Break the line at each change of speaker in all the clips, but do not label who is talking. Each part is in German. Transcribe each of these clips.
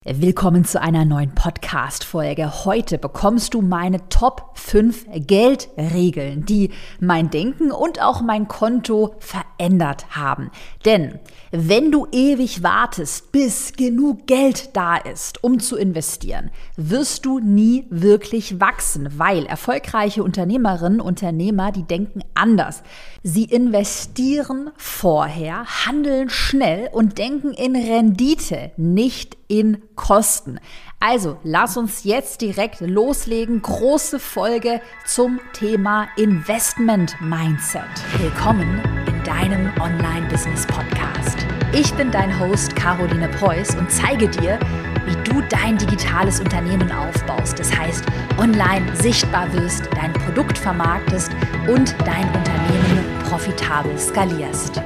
Willkommen zu einer neuen Podcast-Folge. Heute bekommst du meine Top 5 Geldregeln, die mein Denken und auch mein Konto verändert haben. Denn wenn du ewig wartest, bis genug Geld da ist, um zu investieren, wirst du nie wirklich wachsen, weil erfolgreiche Unternehmerinnen und Unternehmer, die denken anders. Sie investieren vorher, handeln schnell und denken in Rendite, nicht in Kosten. Also lass uns jetzt direkt loslegen. Große Folge zum Thema Investment Mindset. Willkommen in deinem Online-Business-Podcast. Ich bin dein Host Caroline Preuß und zeige dir, wie du dein digitales Unternehmen aufbaust. Das heißt, online sichtbar wirst, dein Produkt vermarktest und dein Unternehmen profitabel skalierst.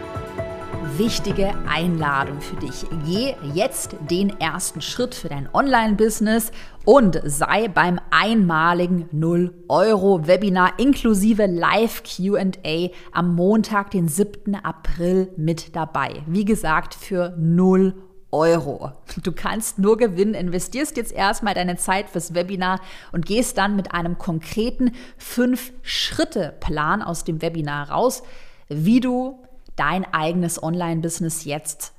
Wichtige Einladung für dich. Geh jetzt den ersten Schritt für dein Online-Business und sei beim einmaligen 0-Euro-Webinar inklusive Live-Q&A am Montag, den 7. April mit dabei. Wie gesagt, für 0 Euro. Du kannst nur gewinnen, investierst jetzt erstmal deine Zeit fürs Webinar und gehst dann mit einem konkreten 5-Schritte-Plan aus dem Webinar raus, wie du dein eigenes Online-Business jetzt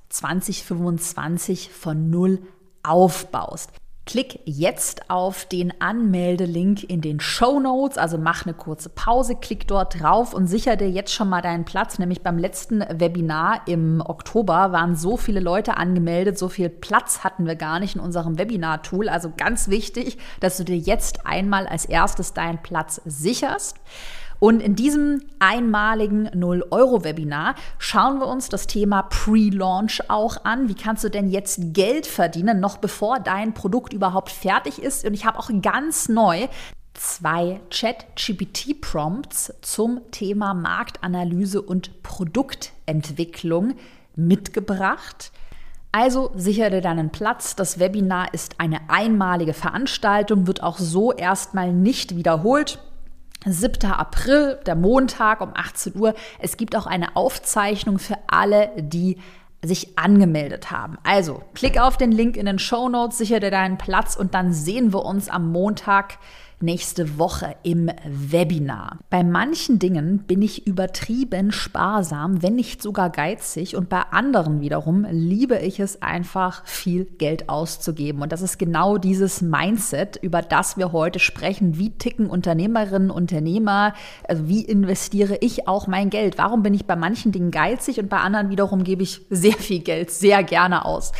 2025 von 0 aufbaust. Klick jetzt auf den Anmeldelink in den Shownotes, also mach eine kurze Pause, klick dort drauf und sicher dir jetzt schon mal deinen Platz. Nämlich beim letzten Webinar im Oktober waren so viele Leute angemeldet, so viel Platz hatten wir gar nicht in unserem Webinar-Tool. Also ganz wichtig, dass du dir jetzt einmal als erstes deinen Platz sicherst. Und in diesem einmaligen 0-Euro-Webinar schauen wir uns das Thema Pre-Launch auch an. Wie kannst du denn jetzt Geld verdienen, noch bevor dein Produkt überhaupt fertig ist? Und ich habe auch ganz neu 2 ChatGPT-Prompts zum Thema Marktanalyse und Produktentwicklung mitgebracht. Also sichere dir deinen Platz. Das Webinar ist eine einmalige Veranstaltung, wird auch so erstmal nicht wiederholt. 7. April, der Montag um 18 Uhr. Es gibt auch eine Aufzeichnung für alle, die sich angemeldet haben. Also, klick auf den Link in den Shownotes, sichere dir deinen Platz und dann sehen wir uns am Montag nächste Woche im Webinar. Bei manchen Dingen bin ich übertrieben sparsam, wenn nicht sogar geizig, und bei anderen wiederum liebe ich es einfach, viel Geld auszugeben. Und das ist genau dieses Mindset, über das wir heute sprechen. Wie ticken Unternehmerinnen, Unternehmer? Also wie investiere ich auch mein Geld? Warum bin ich bei manchen Dingen geizig und bei anderen wiederum gebe ich sehr viel Geld sehr gerne aus?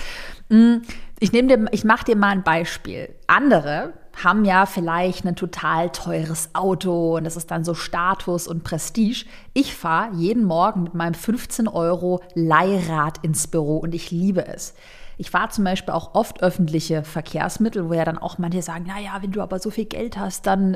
Ich mache dir mal ein Beispiel. Andere haben ja vielleicht ein total teures Auto und das ist dann so Status und Prestige. Ich fahre jeden Morgen mit meinem 15 € Leihrad ins Büro und ich liebe es. Ich fahre zum Beispiel auch oft öffentliche Verkehrsmittel, wo ja dann auch manche sagen, naja, wenn du aber so viel Geld hast, dann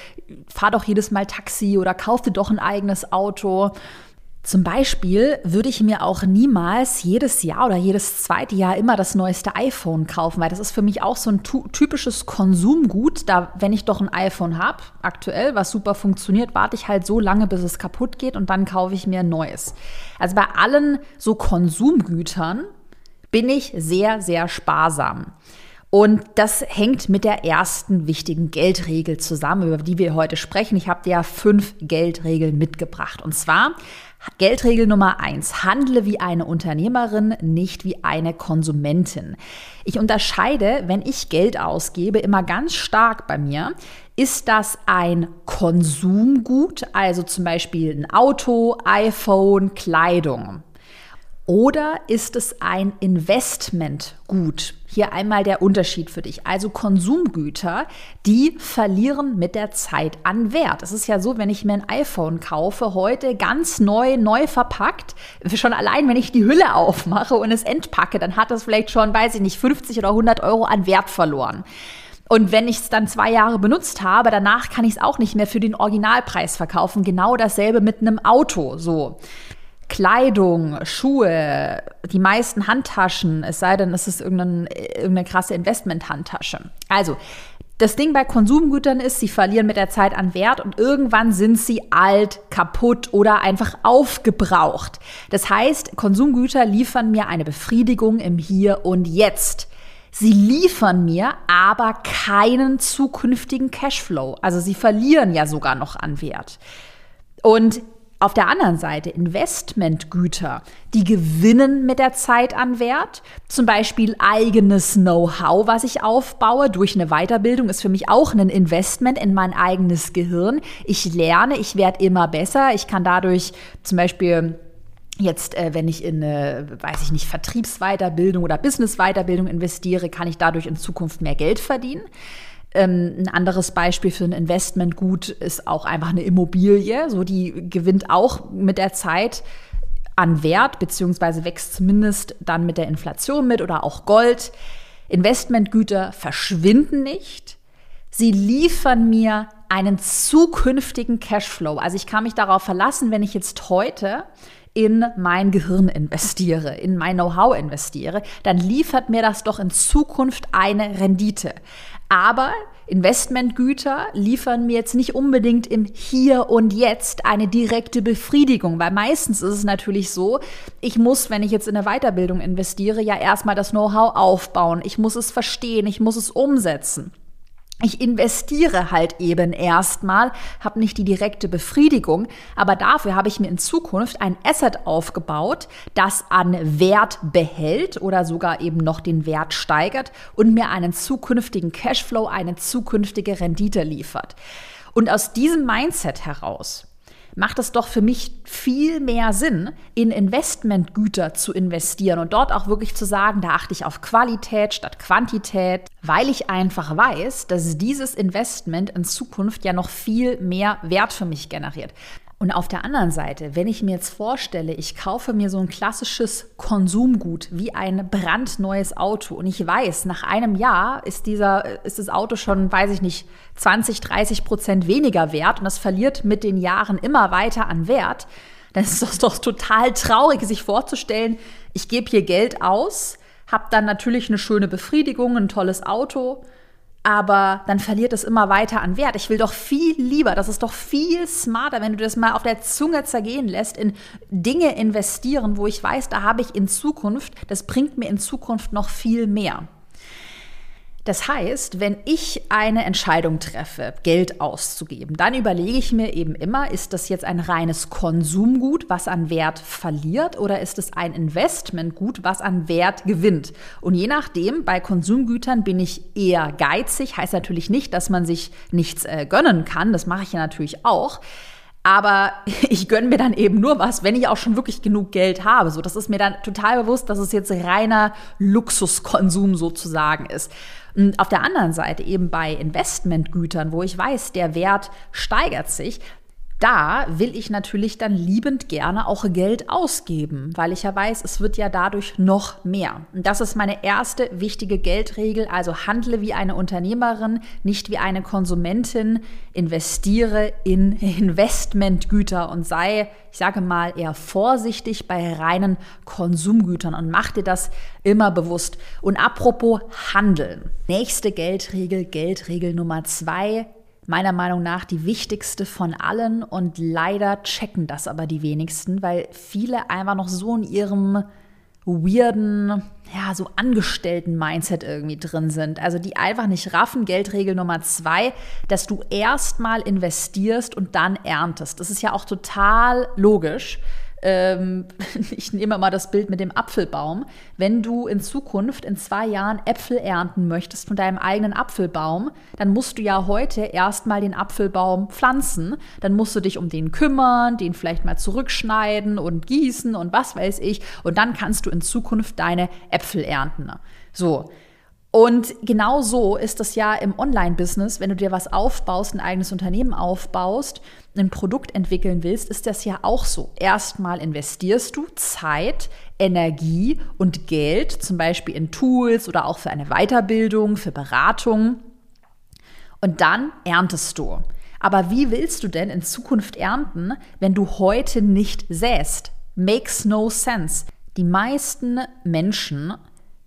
fahr doch jedes Mal Taxi oder kauf dir doch ein eigenes Auto. Zum Beispiel würde ich mir auch niemals jedes Jahr oder jedes zweite Jahr immer das neueste iPhone kaufen, weil das ist für mich auch so ein typisches Konsumgut. Da, wenn ich doch ein iPhone habe, aktuell, was super funktioniert, warte ich halt so lange, bis es kaputt geht und dann kaufe ich mir ein neues. Also bei allen so Konsumgütern bin ich sehr, sehr sparsam. Und das hängt mit der ersten wichtigen Geldregel zusammen, über die wir heute sprechen. Ich habe dir ja 5 Geldregeln mitgebracht. Und zwar Geldregel Nummer 1. Handle wie eine Unternehmerin, nicht wie eine Konsumentin. Ich unterscheide, wenn ich Geld ausgebe, immer ganz stark bei mir. Ist das ein Konsumgut, also zum Beispiel ein Auto, iPhone, Kleidung? Oder ist es ein Investmentgut? Hier einmal der Unterschied für dich. Also Konsumgüter, die verlieren mit der Zeit an Wert. Es ist ja so, wenn ich mir ein iPhone kaufe, heute ganz neu verpackt, schon allein, wenn ich die Hülle aufmache und es entpacke, dann hat das vielleicht schon, 50 oder 100 € an Wert verloren. Und wenn ich es dann 2 Jahre benutzt habe, danach kann ich es auch nicht mehr für den Originalpreis verkaufen. Genau dasselbe mit einem Auto, so. Kleidung, Schuhe, die meisten Handtaschen, es sei denn, es ist irgendeine krasse Investment-Handtasche. Also, das Ding bei Konsumgütern ist, sie verlieren mit der Zeit an Wert und irgendwann sind sie alt, kaputt oder einfach aufgebraucht. Das heißt, Konsumgüter liefern mir eine Befriedigung im Hier und Jetzt. Sie liefern mir aber keinen zukünftigen Cashflow. Also sie verlieren ja sogar noch an Wert. Und auf der anderen Seite Investmentgüter, die gewinnen mit der Zeit an Wert. Zum Beispiel eigenes Know-how, was ich aufbaue durch eine Weiterbildung, ist für mich auch ein Investment in mein eigenes Gehirn. Ich lerne, ich werde immer besser. Ich kann dadurch zum Beispiel jetzt, wenn ich in eine, Vertriebsweiterbildung oder Businessweiterbildung investiere, kann ich dadurch in Zukunft mehr Geld verdienen. Ein anderes Beispiel für ein Investmentgut ist auch einfach eine Immobilie. So, die gewinnt auch mit der Zeit an Wert, beziehungsweise wächst zumindest dann mit der Inflation mit oder auch Gold. Investmentgüter verschwinden nicht. Sie liefern mir einen zukünftigen Cashflow. Also ich kann mich darauf verlassen, wenn ich jetzt heute in mein Gehirn investiere, in mein Know-how investiere, dann liefert mir das doch in Zukunft eine Rendite. Aber Investmentgüter liefern mir jetzt nicht unbedingt im Hier und Jetzt eine direkte Befriedigung, weil meistens ist es natürlich so, ich muss, wenn ich jetzt in eine Weiterbildung investiere, ja erstmal das Know-how aufbauen, ich muss es verstehen, ich muss es umsetzen. Ich investiere halt eben erstmal, habe nicht die direkte Befriedigung, aber dafür habe ich mir in Zukunft ein Asset aufgebaut, das an Wert behält oder sogar eben noch den Wert steigert und mir einen zukünftigen Cashflow, eine zukünftige Rendite liefert. Und aus diesem Mindset heraus macht es doch für mich viel mehr Sinn, in Investmentgüter zu investieren und dort auch wirklich zu sagen, da achte ich auf Qualität statt Quantität, weil ich einfach weiß, dass dieses Investment in Zukunft ja noch viel mehr Wert für mich generiert. Und auf der anderen Seite, wenn ich mir jetzt vorstelle, ich kaufe mir so ein klassisches Konsumgut wie ein brandneues Auto und ich weiß, nach einem Jahr ist das Auto schon, 20-30% weniger wert und das verliert mit den Jahren immer weiter an Wert, dann ist das doch total traurig, sich vorzustellen, ich gebe hier Geld aus, habe dann natürlich eine schöne Befriedigung, ein tolles Auto, aber dann verliert es immer weiter an Wert. Ich will doch viel lieber, das ist doch viel smarter, wenn du das mal auf der Zunge zergehen lässt, in Dinge investieren, wo ich weiß, da habe ich in Zukunft, das bringt mir in Zukunft noch viel mehr. Das heißt, wenn ich eine Entscheidung treffe, Geld auszugeben, dann überlege ich mir eben immer, ist das jetzt ein reines Konsumgut, was an Wert verliert, oder ist es ein Investmentgut, was an Wert gewinnt? Und je nachdem, bei Konsumgütern bin ich eher geizig, heißt natürlich nicht, dass man sich nichts gönnen kann, das mache ich ja natürlich auch. Aber ich gönne mir dann eben nur was, wenn ich auch schon wirklich genug Geld habe. So, das ist mir dann total bewusst, dass es jetzt reiner Luxuskonsum sozusagen ist. Und auf der anderen Seite eben bei Investmentgütern, wo ich weiß, der Wert steigert sich, da will ich natürlich dann liebend gerne auch Geld ausgeben, weil ich ja weiß, es wird ja dadurch noch mehr. Und das ist meine erste wichtige Geldregel, also handle wie eine Unternehmerin, nicht wie eine Konsumentin, investiere in Investmentgüter und sei, ich sage mal, eher vorsichtig bei reinen Konsumgütern und mach dir das immer bewusst. Und apropos Handeln. Nächste Geldregel, Geldregel Nummer 2. Meiner Meinung nach die wichtigste von allen und leider checken das aber die wenigsten, weil viele einfach noch so in ihrem weirden, so Angestellten-Mindset irgendwie drin sind. Also die einfach nicht raffen. Geldregel Nummer 2, dass du erstmal investierst und dann erntest. Das ist ja auch total logisch. Ich nehme mal das Bild mit dem Apfelbaum. Wenn du in Zukunft in 2 Jahren Äpfel ernten möchtest von deinem eigenen Apfelbaum, dann musst du ja heute erstmal den Apfelbaum pflanzen. Dann musst du dich um den kümmern, den vielleicht mal zurückschneiden und gießen und was weiß ich. Und dann kannst du in Zukunft deine Äpfel ernten. So. Und genau so ist das ja im Online-Business, wenn du dir was aufbaust, ein eigenes Unternehmen aufbaust, ein Produkt entwickeln willst, ist das ja auch so. Erstmal investierst du Zeit, Energie und Geld, zum Beispiel in Tools oder auch für eine Weiterbildung, für Beratung. Und dann erntest du. Aber wie willst du denn in Zukunft ernten, wenn du heute nicht säst? Makes no sense. Die meisten Menschen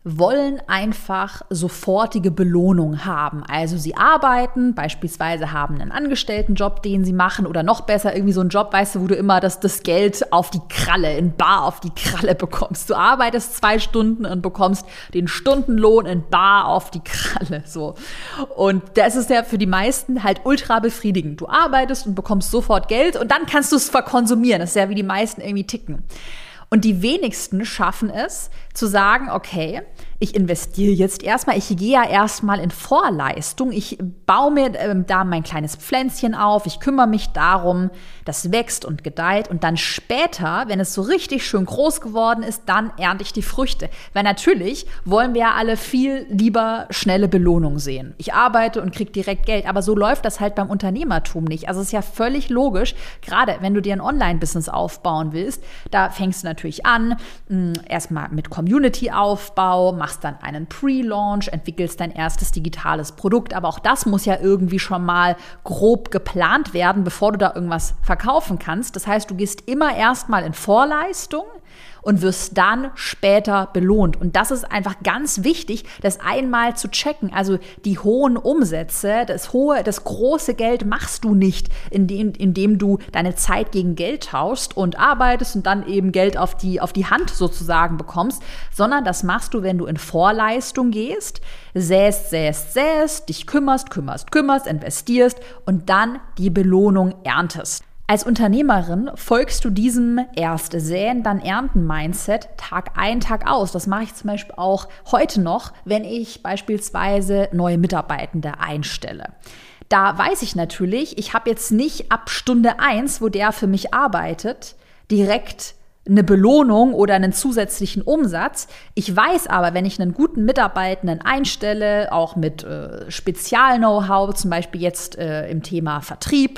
wollen einfach sofortige Belohnung haben. Also sie arbeiten, beispielsweise haben einen Angestelltenjob, den sie machen, oder noch besser irgendwie so einen Job, weißt du, wo du immer das Geld auf die Kralle, in bar auf die Kralle bekommst. Du arbeitest 2 Stunden und bekommst den Stundenlohn in bar auf die Kralle, so. Und das ist ja für die meisten halt ultra befriedigend. Du arbeitest und bekommst sofort Geld und dann kannst du es verkonsumieren. Das ist ja, wie die meisten irgendwie ticken. Und die wenigsten schaffen es, zu sagen, okay, ich investiere jetzt erstmal, ich gehe ja erstmal in Vorleistung, ich baue mir da mein kleines Pflänzchen auf, ich kümmere mich darum, das wächst und gedeiht und dann später, wenn es so richtig schön groß geworden ist, dann ernte ich die Früchte. Weil natürlich wollen wir ja alle viel lieber schnelle Belohnung sehen. Ich arbeite und kriege direkt Geld, aber so läuft das halt beim Unternehmertum nicht. Also es ist ja völlig logisch, gerade wenn du dir ein Online-Business aufbauen willst, da fängst du natürlich an, erstmal mit Community-Aufbau, machst dann einen Pre-Launch, entwickelst dein erstes digitales Produkt, aber auch das muss ja irgendwie schon mal grob geplant werden, bevor du da irgendwas verkaufen kannst. Das heißt, du gehst immer erstmal in Vorleistung und wirst dann später belohnt. Und das ist einfach ganz wichtig, das einmal zu checken. Also die hohen Umsätze, das große Geld machst du nicht, indem du deine Zeit gegen Geld tauschst und arbeitest und dann eben Geld auf die Hand sozusagen bekommst, sondern das machst du, wenn du in Vorleistung gehst, säst, dich kümmerst, investierst und dann die Belohnung erntest. Als Unternehmerin folgst du diesem erst säen, dann ernten Mindset Tag ein, Tag aus. Das mache ich zum Beispiel auch heute noch, wenn ich beispielsweise neue Mitarbeitende einstelle. Da weiß ich natürlich, ich habe jetzt nicht ab Stunde 1, wo der für mich arbeitet, direkt eine Belohnung oder einen zusätzlichen Umsatz. Ich weiß aber, wenn ich einen guten Mitarbeitenden einstelle, auch mit Spezial-Know-how, zum Beispiel jetzt im Thema Vertrieb,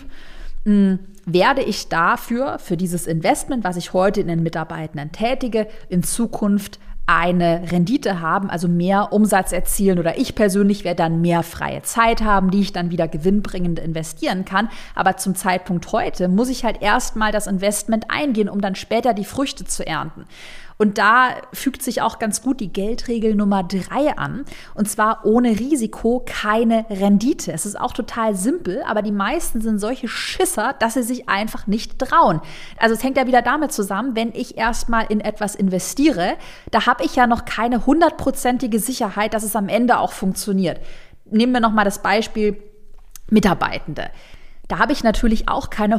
werde ich dafür, für dieses Investment, was ich heute in den Mitarbeitenden tätige, in Zukunft eine Rendite haben, also mehr Umsatz erzielen, oder ich persönlich werde dann mehr freie Zeit haben, die ich dann wieder gewinnbringend investieren kann. Aber zum Zeitpunkt heute muss ich halt erstmal das Investment eingehen, um dann später die Früchte zu ernten. Und da fügt sich auch ganz gut die Geldregel Nummer 3 an. Und zwar: ohne Risiko keine Rendite. Es ist auch total simpel, aber die meisten sind solche Schisser, dass sie sich einfach nicht trauen. Also es hängt ja wieder damit zusammen, wenn ich erstmal in etwas investiere, da habe ich ja noch keine 100%ige Sicherheit, dass es am Ende auch funktioniert. Nehmen wir nochmal das Beispiel Mitarbeitende. Da habe ich natürlich auch keine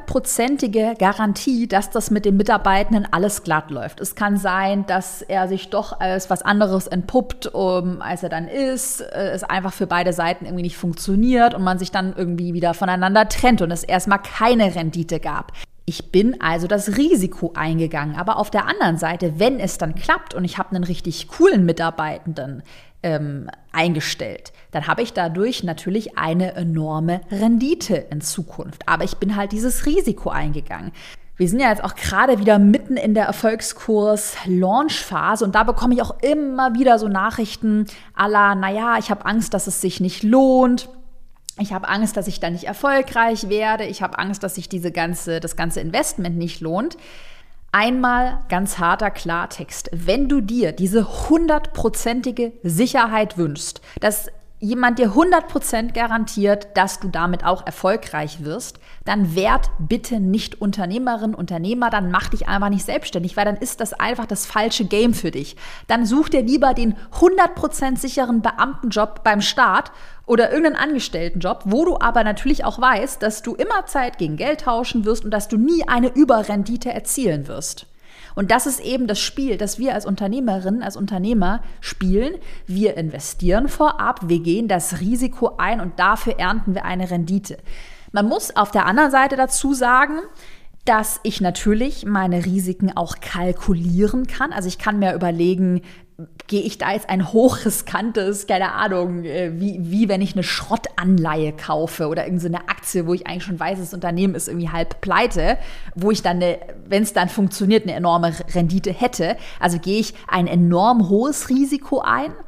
100%ige Garantie, dass das mit dem Mitarbeitenden alles glatt läuft. Es kann sein, dass er sich doch als was anderes entpuppt, als er dann ist, es einfach für beide Seiten irgendwie nicht funktioniert und man sich dann irgendwie wieder voneinander trennt und es erstmal keine Rendite gab. Ich bin also das Risiko eingegangen. Aber auf der anderen Seite, wenn es dann klappt und ich habe einen richtig coolen Mitarbeitenden eingestellt, dann habe ich dadurch natürlich eine enorme Rendite in Zukunft. Aber ich bin halt dieses Risiko eingegangen. Wir sind ja jetzt auch gerade wieder mitten in der Erfolgskurs-Launch-Phase und da bekomme ich auch immer wieder so Nachrichten à la, naja, ich habe Angst, dass es sich nicht lohnt. Ich habe Angst, dass ich dann nicht erfolgreich werde. Ich habe Angst, dass sich das ganze Investment nicht lohnt. Einmal ganz harter Klartext. Wenn du dir diese 100%ige Sicherheit wünschst, dass jemand dir 100% garantiert, dass du damit auch erfolgreich wirst, dann werd bitte nicht Unternehmerin, Unternehmer, dann mach dich einfach nicht selbstständig, weil dann ist das einfach das falsche Game für dich. Dann such dir lieber den 100% sicheren Beamtenjob beim Staat oder irgendeinen Angestelltenjob, wo du aber natürlich auch weißt, dass du immer Zeit gegen Geld tauschen wirst und dass du nie eine Überrendite erzielen wirst. Und das ist eben das Spiel, das wir als Unternehmerinnen, als Unternehmer spielen. Wir investieren vorab, wir gehen das Risiko ein und dafür ernten wir eine Rendite. Man muss auf der anderen Seite dazu sagen, dass ich natürlich meine Risiken auch kalkulieren kann. Also ich kann mir überlegen, gehe ich da jetzt ein hochriskantes, keine Ahnung, wie wenn ich eine Schrottanleihe kaufe oder irgendeine Aktie, wo ich eigentlich schon weiß, das Unternehmen ist irgendwie halb pleite, wo ich dann, wenn es dann funktioniert, eine enorme Rendite hätte. Also gehe ich ein enorm hohes Risiko ein.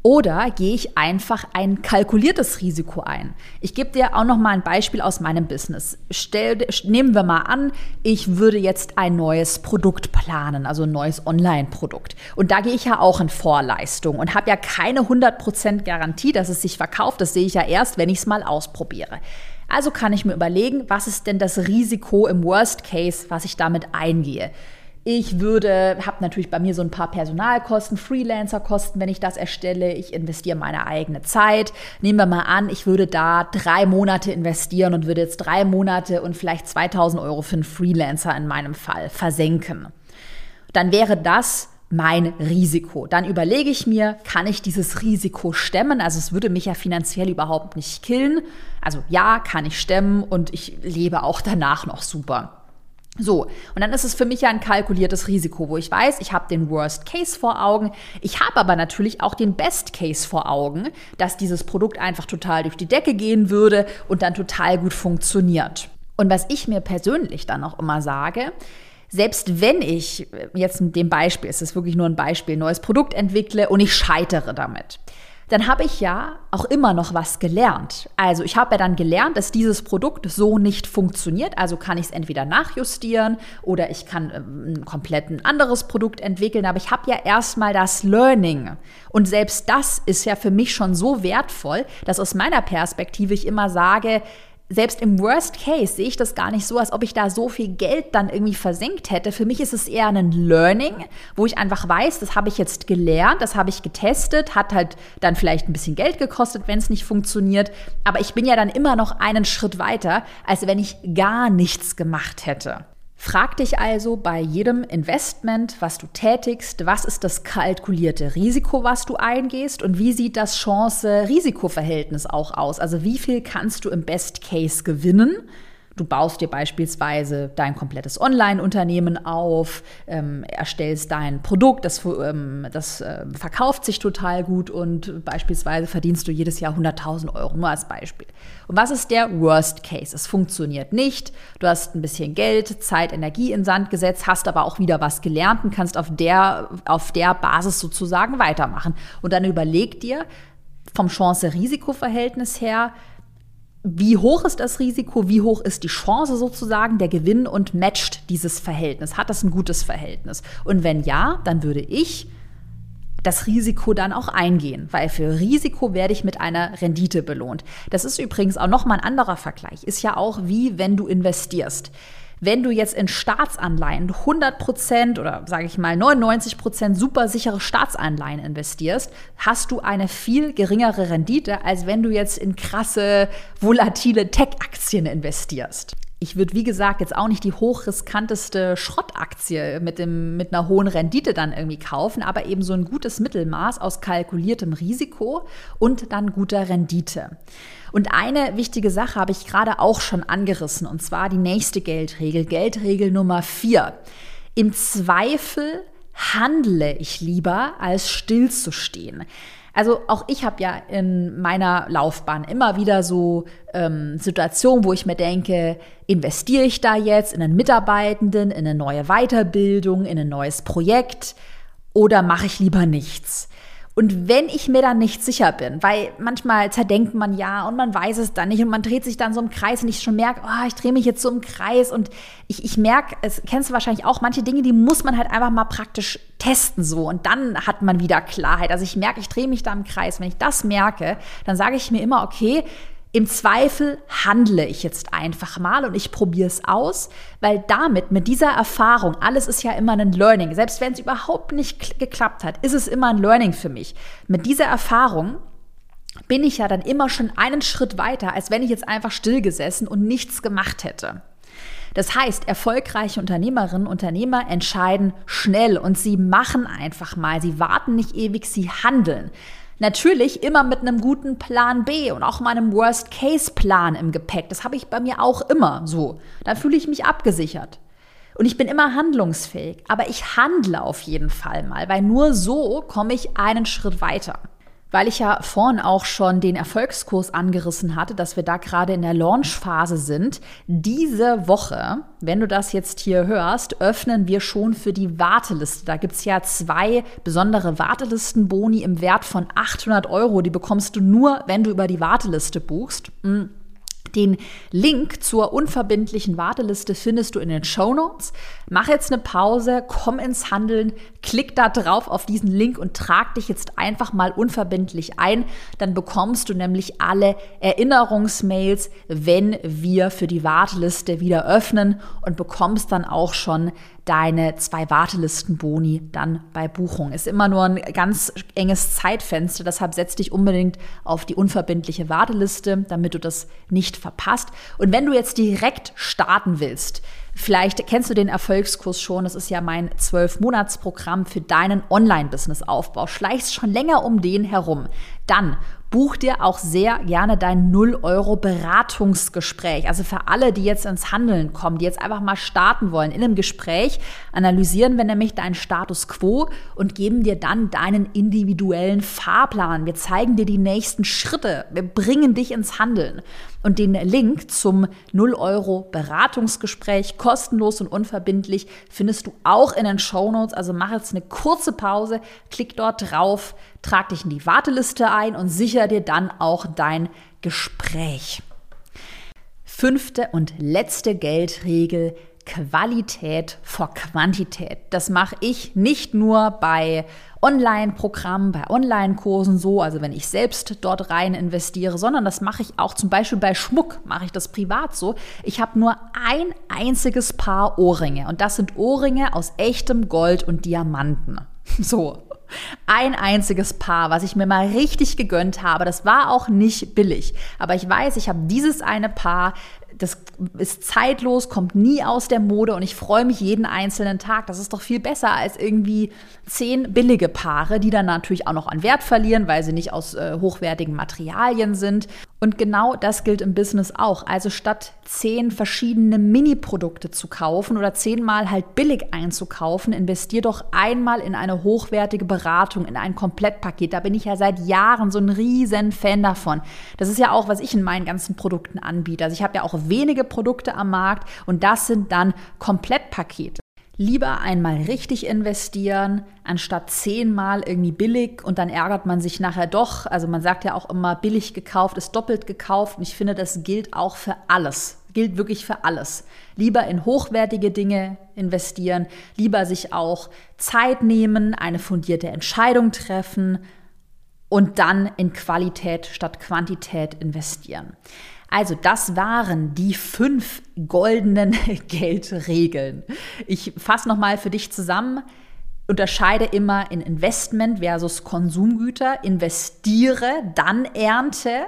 Oder gehe ich einfach ein kalkuliertes Risiko ein? Ich gebe dir auch noch mal ein Beispiel aus meinem Business. Nehmen wir mal an, ich würde jetzt ein neues Produkt planen, also ein neues Online-Produkt. Und da gehe ich ja auch in Vorleistung und habe ja keine 100% Garantie, dass es sich verkauft. Das sehe ich ja erst, wenn ich es mal ausprobiere. Also kann ich mir überlegen, was ist denn das Risiko im Worst Case, was ich damit eingehe? Ich habe natürlich bei mir so ein paar Personalkosten, Freelancerkosten, wenn ich das erstelle. Ich investiere meine eigene Zeit. Nehmen wir mal an, ich würde da 3 Monate investieren und würde jetzt 3 Monate und vielleicht 2.000 € für einen Freelancer in meinem Fall versenken. Dann wäre das mein Risiko. Dann überlege ich mir, kann ich dieses Risiko stemmen? Also es würde mich ja finanziell überhaupt nicht killen. Also ja, kann ich stemmen und ich lebe auch danach noch super. So, und dann ist es für mich ja ein kalkuliertes Risiko, wo ich weiß, ich habe den Worst Case vor Augen. Ich habe aber natürlich auch den Best Case vor Augen, dass dieses Produkt einfach total durch die Decke gehen würde und dann total gut funktioniert. Und was ich mir persönlich dann auch immer sage, selbst wenn ich, jetzt mit dem Beispiel, es ist wirklich nur ein Beispiel, ein neues Produkt entwickle und ich scheitere damit, dann habe ich ja auch immer noch was gelernt. Also ich habe ja dann gelernt, dass dieses Produkt so nicht funktioniert. Also kann ich es entweder nachjustieren oder ich kann ein komplett ein anderes Produkt entwickeln. Aber ich habe ja erstmal das Learning. Und selbst das ist ja für mich schon so wertvoll, dass aus meiner Perspektive ich immer sage, selbst im Worst Case sehe ich das gar nicht so, als ob ich da so viel Geld dann irgendwie versenkt hätte. Für mich ist es eher ein Learning, wo ich einfach weiß, das habe ich jetzt gelernt, das habe ich getestet, hat halt dann vielleicht ein bisschen Geld gekostet, wenn es nicht funktioniert. Aber ich bin ja dann immer noch einen Schritt weiter, als wenn ich gar nichts gemacht hätte. Frag dich also bei jedem Investment, was du tätigst, was ist das kalkulierte Risiko, was du eingehst und wie sieht das Chance-Risiko-Verhältnis auch aus? Also wie viel kannst du im Best Case gewinnen? Du baust dir beispielsweise dein komplettes Online-Unternehmen auf, erstellst dein Produkt, das verkauft sich total gut und beispielsweise verdienst du jedes Jahr 100.000 €, nur als Beispiel. Und was ist der Worst Case? Es funktioniert nicht, du hast ein bisschen Geld, Zeit, Energie in den Sand gesetzt, hast aber auch wieder was gelernt und kannst auf der Basis sozusagen weitermachen. Und dann überleg dir vom Chance-Risiko-Verhältnis her, wie hoch ist das Risiko, wie hoch ist die Chance sozusagen, der Gewinn und matcht dieses Verhältnis? Hat das ein gutes Verhältnis? Und wenn ja, dann würde ich das Risiko dann auch eingehen, weil für Risiko werde ich mit einer Rendite belohnt. Das ist übrigens auch nochmal ein anderer Vergleich, ist ja auch wie wenn du investierst. Wenn du jetzt in Staatsanleihen 100% oder sage ich mal 99% super sichere Staatsanleihen investierst, hast du eine viel geringere Rendite, als wenn du jetzt in krasse, volatile Tech-Aktien investierst. Ich würde, wie gesagt, jetzt auch nicht die hochriskanteste Schrottaktie mit einer hohen Rendite dann irgendwie kaufen, aber eben so ein gutes Mittelmaß aus kalkuliertem Risiko und dann guter Rendite. Und eine wichtige Sache habe ich gerade auch schon angerissen, und zwar die nächste Geldregel, Geldregel Nummer 4. Im Zweifel handle ich lieber, als stillzustehen. Also auch ich habe ja in meiner Laufbahn immer wieder so Situationen, wo ich mir denke, investiere ich da jetzt in einen Mitarbeitenden, in eine neue Weiterbildung, in ein neues Projekt oder mache ich lieber nichts? Und wenn ich mir dann nicht sicher bin, weil manchmal zerdenkt man ja und man weiß es dann nicht und man dreht sich dann so im Kreis und ich schon merke, ich drehe mich jetzt so im Kreis und ich merke, es kennst du wahrscheinlich auch, manche Dinge, die muss man halt einfach mal praktisch testen so und dann hat man wieder Klarheit. Also ich merke, ich drehe mich da im Kreis. Wenn ich das merke, dann sage ich mir immer, okay, im Zweifel handle ich jetzt einfach mal und ich probiere es aus, weil damit, mit dieser Erfahrung, alles ist ja immer ein Learning. Selbst wenn es überhaupt nicht geklappt hat, ist es immer ein Learning für mich. Mit dieser Erfahrung bin ich ja dann immer schon einen Schritt weiter, als wenn ich jetzt einfach stillgesessen und nichts gemacht hätte. Das heißt, erfolgreiche Unternehmerinnen und Unternehmer entscheiden schnell und sie machen einfach mal. Sie warten nicht ewig, sie handeln. Natürlich immer mit einem guten Plan B und auch meinem Worst-Case-Plan im Gepäck. Das habe ich bei mir auch immer so. Da fühle ich mich abgesichert. Und ich bin immer handlungsfähig. Aber ich handle auf jeden Fall mal, weil nur so komme ich einen Schritt weiter. Weil ich ja vorhin auch schon den Erfolgskurs angerissen hatte, dass wir da gerade in der Launchphase sind. Diese Woche, wenn du das jetzt hier hörst, öffnen wir schon für die Warteliste. Da gibt es ja 2 besondere Wartelistenboni im Wert von 800 €. Die bekommst du nur, wenn du über die Warteliste buchst. Den Link zur unverbindlichen Warteliste findest du in den Shownotes. Mach jetzt eine Pause, komm ins Handeln, klick da drauf auf diesen Link und trag dich jetzt einfach mal unverbindlich ein. Dann bekommst du nämlich alle Erinnerungsmails, wenn wir für die Warteliste wieder öffnen und bekommst dann auch schon deine 2 Wartelistenboni dann bei Buchung. Ist immer nur ein ganz enges Zeitfenster, deshalb setz dich unbedingt auf die unverbindliche Warteliste, damit du das nicht verpasst. Und wenn du jetzt direkt starten willst, vielleicht kennst du den Erfolgskurs schon, das ist ja mein 12-Monats-Programm für deinen Online-Business-Aufbau. Schleichst schon länger um den herum, dann buch dir auch sehr gerne dein 0 € Beratungsgespräch. Also für alle, die jetzt ins Handeln kommen, die jetzt einfach mal starten wollen. In einem Gespräch analysieren wir nämlich deinen Status quo und geben dir dann deinen individuellen Fahrplan. Wir zeigen dir die nächsten Schritte. Wir bringen dich ins Handeln. Und den Link zum 0 € Beratungsgespräch, kostenlos und unverbindlich, findest du auch in den Shownotes. Also mach jetzt eine kurze Pause, klick dort drauf, trag dich in die Warteliste ein und sicher dir dann auch dein Gespräch. 5. und letzte Geldregel: Qualität vor Quantität. Das mache ich nicht nur bei Online-Programmen, bei Online-Kursen so, also wenn ich selbst dort rein investiere, sondern das mache ich auch zum Beispiel bei Schmuck, mache ich das privat so. Ich habe nur ein einziges Paar Ohrringe und das sind Ohrringe aus echtem Gold und Diamanten. So. Ein einziges Paar, was ich mir mal richtig gegönnt habe. Das war auch nicht billig. Aber ich weiß, ich habe dieses eine Paar, das ist zeitlos, kommt nie aus der Mode und ich freue mich jeden einzelnen Tag. Das ist doch viel besser als irgendwie 10 billige Paare, die dann natürlich auch noch an Wert verlieren, weil sie nicht aus hochwertigen Materialien sind. Und genau das gilt im Business auch. Also statt 10 verschiedene Mini-Produkte zu kaufen oder 10-mal halt billig einzukaufen, investier doch einmal in eine hochwertige Beratung, in ein Komplettpaket. Da bin ich ja seit Jahren so ein riesen Fan davon. Das ist ja auch, was ich in meinen ganzen Produkten anbiete. Also ich habe ja auch wenige Produkte am Markt und das sind dann Komplettpakete. Lieber einmal richtig investieren, anstatt 10-mal irgendwie billig und dann ärgert man sich nachher doch. Also man sagt ja auch immer, billig gekauft ist doppelt gekauft und ich finde, das gilt auch für alles. Gilt wirklich für alles. Lieber in hochwertige Dinge investieren, lieber sich auch Zeit nehmen, eine fundierte Entscheidung treffen und dann in Qualität statt Quantität investieren. Also das waren die 5 goldenen Geldregeln. Ich fasse nochmal für dich zusammen. Unterscheide immer in Investment versus Konsumgüter. Investiere, dann ernte.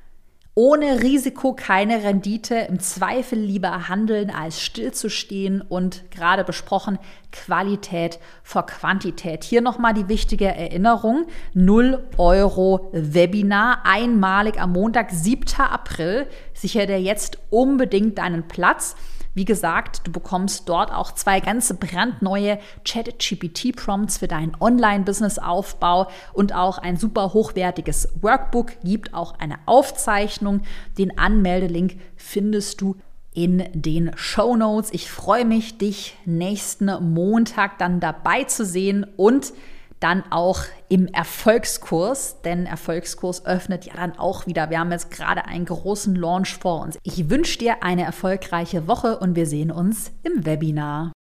Ohne Risiko keine Rendite, im Zweifel lieber handeln als stillzustehen und gerade besprochen Qualität vor Quantität. Hier nochmal die wichtige Erinnerung, 0 € Webinar, einmalig am Montag, 7. April. Sicher dir jetzt unbedingt deinen Platz. Wie gesagt, du bekommst dort auch 2 ganze brandneue ChatGPT-Prompts für deinen Online-Business-Aufbau und auch ein super hochwertiges Workbook, gibt auch eine Aufzeichnung. Den Anmeldelink findest du in den Shownotes. Ich freue mich, dich nächsten Montag dann dabei zu sehen und dann auch im Erfolgskurs, denn Erfolgskurs öffnet ja dann auch wieder. Wir haben jetzt gerade einen großen Launch vor uns. Ich wünsche dir eine erfolgreiche Woche und wir sehen uns im Webinar.